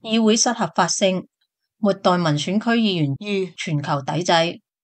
議會失合法性，末代民選區議員遇全球抵制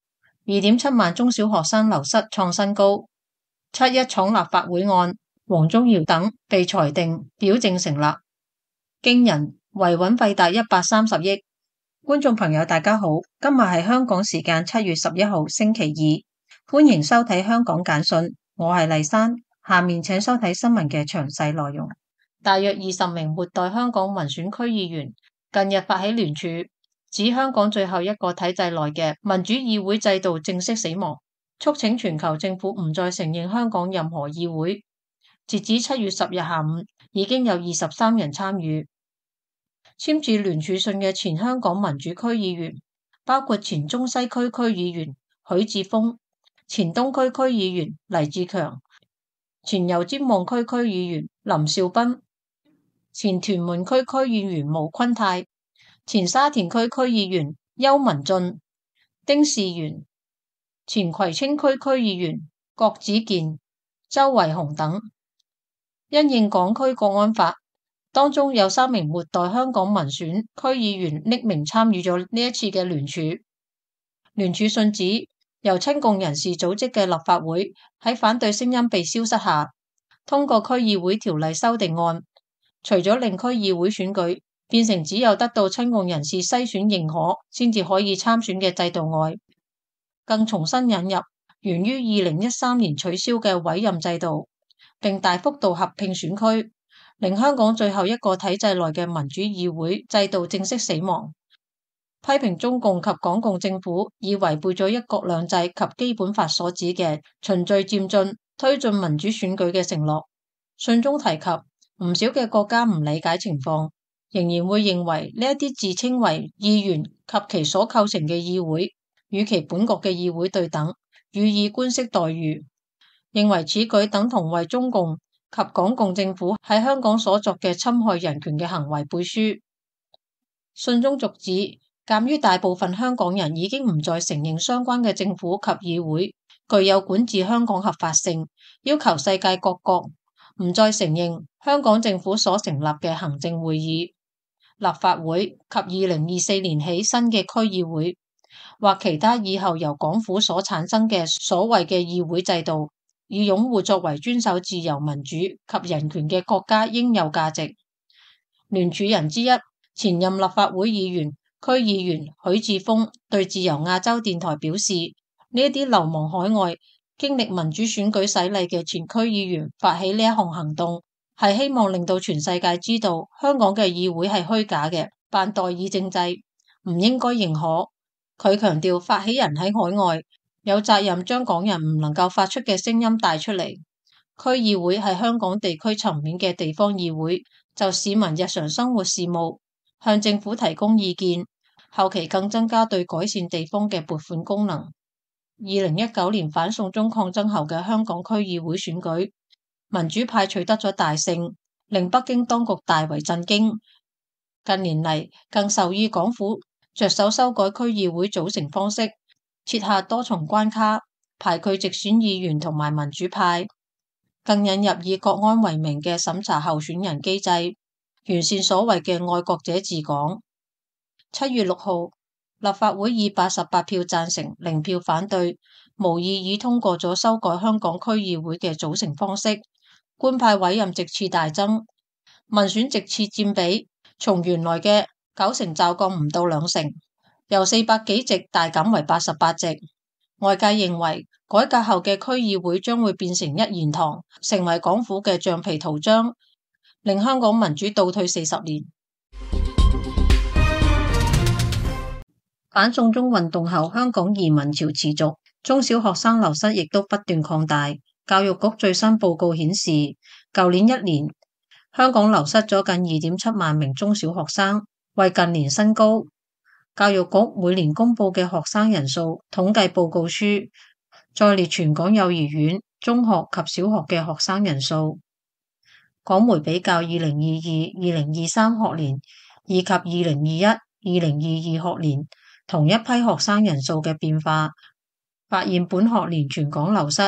，2.7萬中小學生流失創新高，7·1闖立法會案，黃宗耀等被裁定表證成立，驚人維穩費達130億。觀眾朋友大家好，今日係香港時間7月11號星期二，歡迎收睇香港簡訊，我係麗珊，下面請收睇新聞嘅詳細內容。大約20名末代香港民選區議員近日發起聯署，指香港最後一個體制內嘅民主議會制度正式死亡，促請全球政府唔再承認香港任何議會。截止7月10日下午，已經有23人參與。簽署聯署信嘅前香港民主區議員包括前中西區區議員許智峰、前東區區議員黎志強、前油尖旺區區議員林兆斌、前屯門區區議員毛坤泰、前沙田區區議員邱文俊、丁士元、前葵青區區議員郭子健、周維雄等。因應港區國安法，當中有3名末代香港民選區議員匿名參與咗呢一次嘅聯署。聯署信指，由親共人士組織嘅立法會喺反對聲音被消失下，通過區議會條例修訂案，除咗令區議會選舉變成只有得到親共人士篩選認可先至可以參選嘅制度外，更重新引入源於2013年取消嘅委任制度，並大幅度合併選區，令香港最後一個體制內嘅民主議會制度正式死亡。批評中共及港共政府已違背咗一國兩制及基本法所指嘅循序漸進推進民主選舉嘅承諾。信中提及，唔少嘅國家唔理解情況，仍然會認為呢一啲自稱為議員及其所構成嘅議會與其本國嘅議會對等，予以官式待遇，認為此舉等同為中共及港共政府喺香港所作嘅侵害人權嘅行為背書。信中續指，鑒於大部分香港人已經唔再承認相關嘅政府及議會具有管治香港合法性，要求世界各國唔再承認香港政府所成立嘅行政會議、立法會及2024年起新嘅區議會或其他以後由港府所產生嘅所謂嘅議會制度，以擁護作為遵守自由民主及人權嘅國家應有價值。聯署人之一，前任立法會議員、區議員許智峰對自由亞洲電台表示，呢一啲流亡海外、經歷民主選舉洗禮嘅前區議員發起呢一項行動，係希望令到全世界知道香港嘅議會係虛假嘅，扮代議政制，唔應該認可。佢強調，發起人喺海外有責任將港人唔能夠發出嘅聲音帶出嚟。區議會係香港地區層面嘅地方議會，就市民日常生活事務向政府提供意見，後期更增加對改善地方嘅撥款功能。2019年反送中抗爭後嘅香港區議會選舉，民主派取得咗大勝，令北京當局大為震驚。近年嚟，更授意港府着手修改區議會組成方式，設下多重關卡，排拒直選議員同埋民主派，更引入以國安為名嘅審查候選人機制，完善所謂嘅愛國者治港。7月6號，立法會以88票贊成、0票反對，無異議通過咗修改香港區議會嘅組成方式，官派委任席次大增，民選席次佔比從原來嘅9成驟降唔到2成，由400幾席大減為88席。外界認為改革後嘅區議會將會變成一言堂，成為港府嘅橡皮圖章，令香港民主倒退40年。反送中運動後，香港移民潮持續，中小學生流失亦都不斷擴大。教育局最新報告顯示，舊年1年香港流失咗近2.7萬名中小學生，為近年新高。教育局每年公布嘅學生人數統計報告書再列全港幼兒園、中學及小學嘅學生人數。港媒比較2022-2023學年以及2021-2022學年同一批學生人數嘅變化，發現本學年全港流失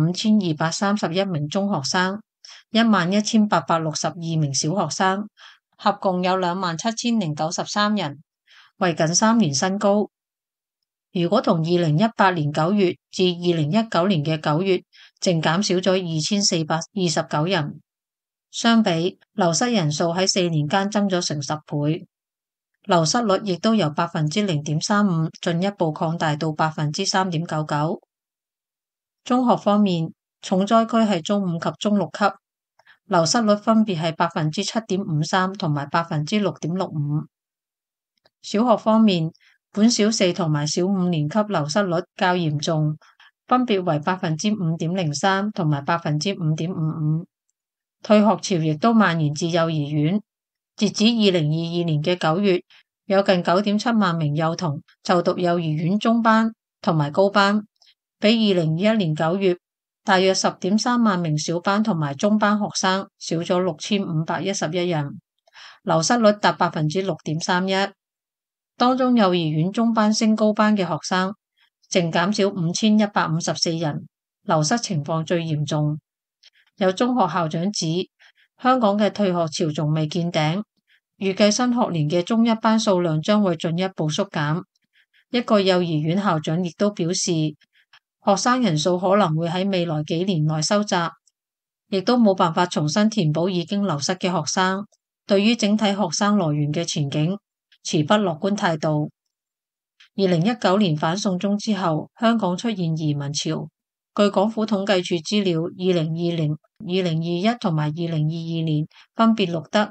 15,231名中學生，11,862名小學生， 合共有27,093人，為近3年新高。如果同2018年9月至2019年嘅9月淨減少咗2429人相比，流失人數喺4年間增咗成10倍，流失率亦都由0.35%進一步擴大到3.99%。中學方面，重災區係中5及中6級，流失率分別係7.53%同埋6.65%。小學方面，本小4同埋小5年級流失率較嚴重，分別為5.03%同埋5.55%。退學潮亦都蔓延至幼兒園，截止2022年嘅9月，有近9.7萬名幼童就讀幼兒園中班同埋高班，比2021年9月大約10.3萬名小班同埋中班學生少咗6,511人，流失率達6.31%。當中幼兒園中班升高班嘅學生淨減少5,154人，流失情況最嚴重。有中學校長指，香港嘅退學潮仲未見頂，預計新學年嘅中一班數量將會進一步縮減。一個幼兒園校長亦都表示，學生人數可能會喺未來幾年內收窄，亦都冇辦法重新填補已經流失嘅學生。對於整體學生來源嘅前景，持不樂觀態度。2019年反送中之後，香港出現移民潮。據港府統計處資料，2020、2021同埋2022年分別錄得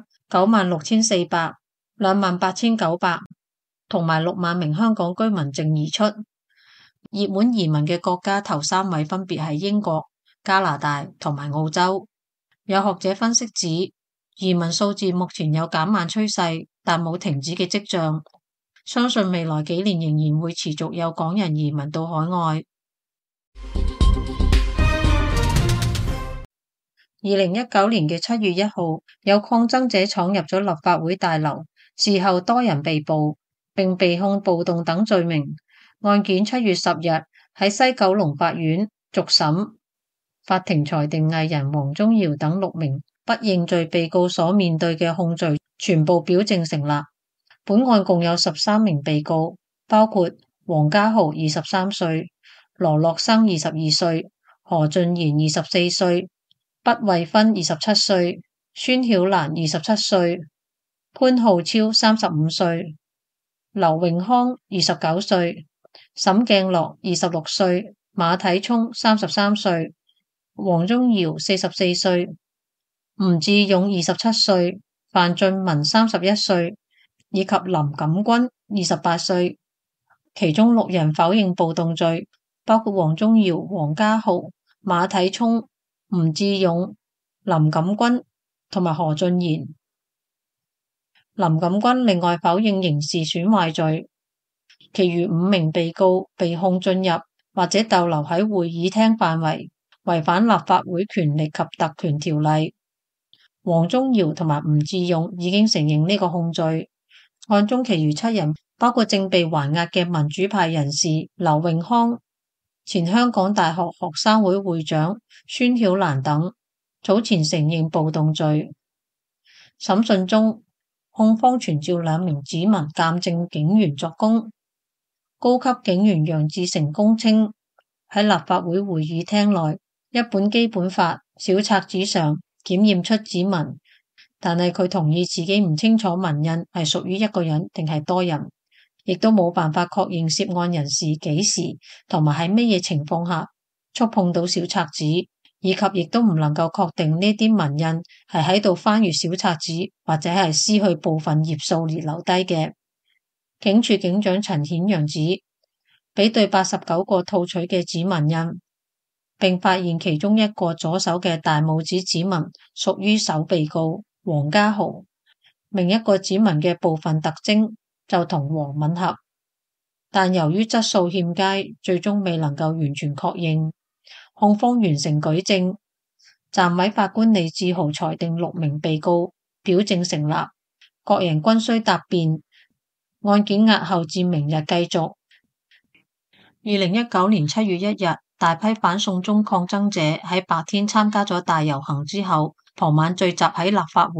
96,400、28,900同埋6萬名香港居民淨移出。熱門移民嘅國家頭3位分別係英國、加拿大同埋澳洲。有學者分析指，移民數字目前有減慢趨勢，但冇停止嘅跡象。相信未來幾年仍然會持續有港人移民到海外。2019年嘅7月1號，有抗爭者闖入咗立法會大樓，事後多人被捕，並被控暴動等罪名。案件7月10日喺西九龍法院續審，法庭裁定藝人黃宗堯等6名不認罪被告所面對嘅控罪全部表證成立。本案共有13名被告，包括黃家豪23歲、羅樂生22歲、何俊賢24歲、畢慧芬27歲、孫曉蘭27歲、潘浩超35歲、劉永康29歲、沈鏡樂26歲、馬體聰33歲、黃宗堯44歲、吳志勇27歲、范俊文31歲以及林錦君28歲。其中6人否認暴動罪，包括黃宗堯、黃家豪、馬體聰、吳志勇、林錦君同埋何俊賢。林錦君另外否認刑事損壞罪。其餘5名被告被控進入或者逗留喺會議廳範圍，違反立法會權力及特權條例。黃宗堯同埋吳志勇已經承認呢個控罪。案中其餘7人包括正被還押嘅民主派人士劉永康、前香港大學學生會會長孫曉蘭等，早前承認暴動罪。審訊中，控方傳召2名指紋鑑證警員作供。高級警員楊志成供稱，喺立法會會議廳內一本基本法小冊子上檢驗出指紋，但係佢同意自己唔清楚紋印係屬於一個人定係多人，亦都冇辦法確認涉案人士幾時同埋喺乜嘢情況下觸碰到小冊子，以及亦都唔能夠確定呢啲紋印係喺度翻閱小冊子或者係撕去部分頁數而留低嘅。警署警長陳顯陽指，比對89個套取嘅指紋印，並發現其中一個左手嘅大拇指指紋屬於首被告黃家豪，另一個指紋嘅部分特徵就同黃吻合，但由於質素欠佳，最終未能夠完全確認。控方完成舉證，暫委法官李志豪裁定6名被告表證成立，各人均須答辯。案件押後至明日繼續。2019年7月1日，大批反送中抗爭者喺白天參加咗大遊行之後，傍晚聚集喺立法會，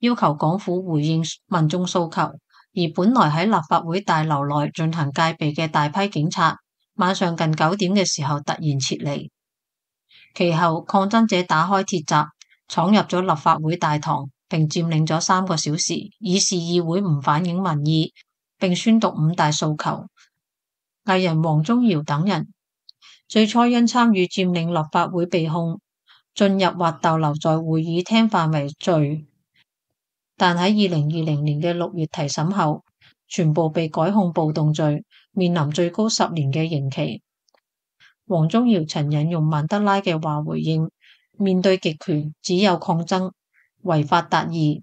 要求港府回應民眾訴求，而本來喺立法會大樓內進行戒備嘅大批警察，晚上近9點嘅時候突然撤離。其後抗爭者打開鐵閘，闖入咗立法會大堂，並佔領咗3個小時，以示議會唔反映民意，並宣讀5大訴求。藝人王宗堯等人最初因參與佔領立法會被控進入或逗留在會議廳範圍罪，但喺2020年嘅6月提審後，全部被改控暴動罪，面臨最高10年嘅刑期。王宗堯曾引用曼德拉嘅話回應：面對極權，只有抗爭，違法達義。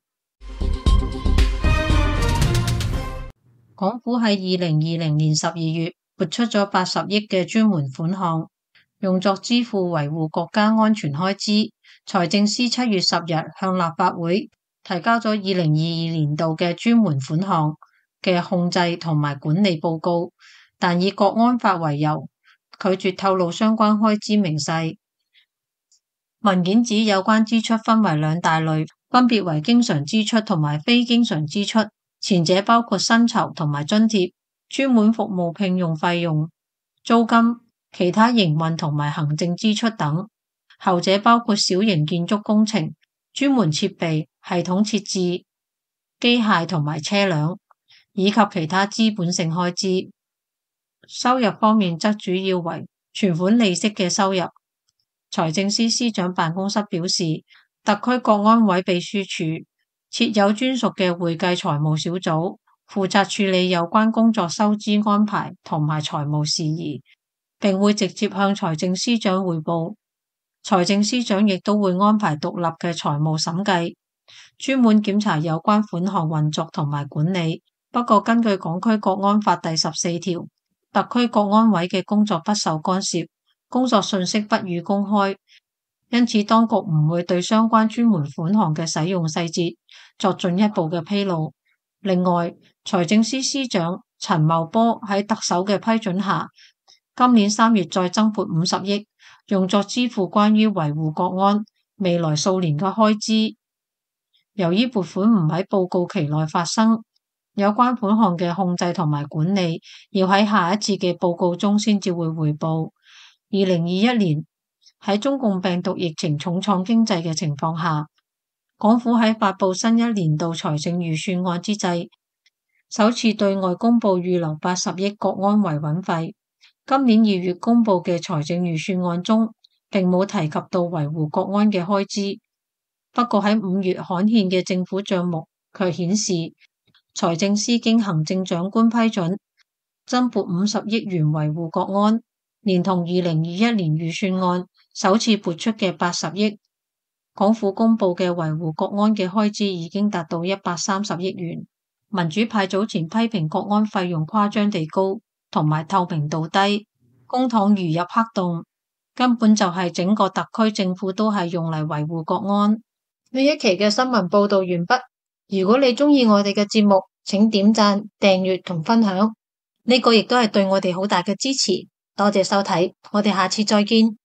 港府喺2020年12月撥出咗80億嘅專門款項，用作支付維護國家安全開支。財政司7月10日向立法會提交咗2022年度嘅專門款項嘅控制同埋管理報告，但以國安法為由，拒絕透露相關開支明細。文件指有關支出分為2大類，分別為經常支出同埋非經常支出。前者包括薪酬同埋津貼、專門服務聘用費用、租金、其他營運同埋行政支出等；後者包括小型建築工程、專門設備、系統設置、機械同埋車輛，以及其他資本性開支。收入方面則主要為存款利息嘅收入。財政司司長辦公室表示，特區國安委秘書處設有專屬嘅會計財務小組，負責處理有關工作收支安排同埋財務事宜，並會直接向財政司長匯報。財政司長亦都會安排獨立嘅財務審計，專門檢查有關款項運作同埋管理。不過根據港區國安法第14條，特區國安委嘅工作不受干涉，工作信息不予公開。因此，當局唔會對相關專門款項嘅使用細節作進一步嘅披露。另外，財政司司長陳茂波喺特首嘅批准下，今年3月再增撥50億，用作支付關於維護國安未來數年嘅開支。由於撥款唔喺報告期內發生，有關款項嘅控制同埋管理要喺下一次嘅報告中先至會匯報。2021年喺中共病毒疫情重創經濟嘅情況下，港府喺發布新一年度財政預算案之際，首次對外公布預留80億國安維穩費。今年2月公布嘅財政預算案中，並冇提及到維護國安嘅開支。不過喺5月刊憲嘅政府賬目卻顯示，財政司經行政長官批准，增撥50億元維護國安，連同2021年預算案首次撥出嘅80億，港府公布嘅維護國安嘅開支已經達到130億元。民主派早前批評國安費用誇張地高，同埋透明度低，公帑如入黑洞，根本就係整個特區政府都係用嚟維護國安。呢一期嘅新聞報道完畢。如果你鍾意我哋嘅節目，請點讚、訂閱同分享，呢個亦都係對我哋好大嘅支持。多謝收睇，我哋下次再見。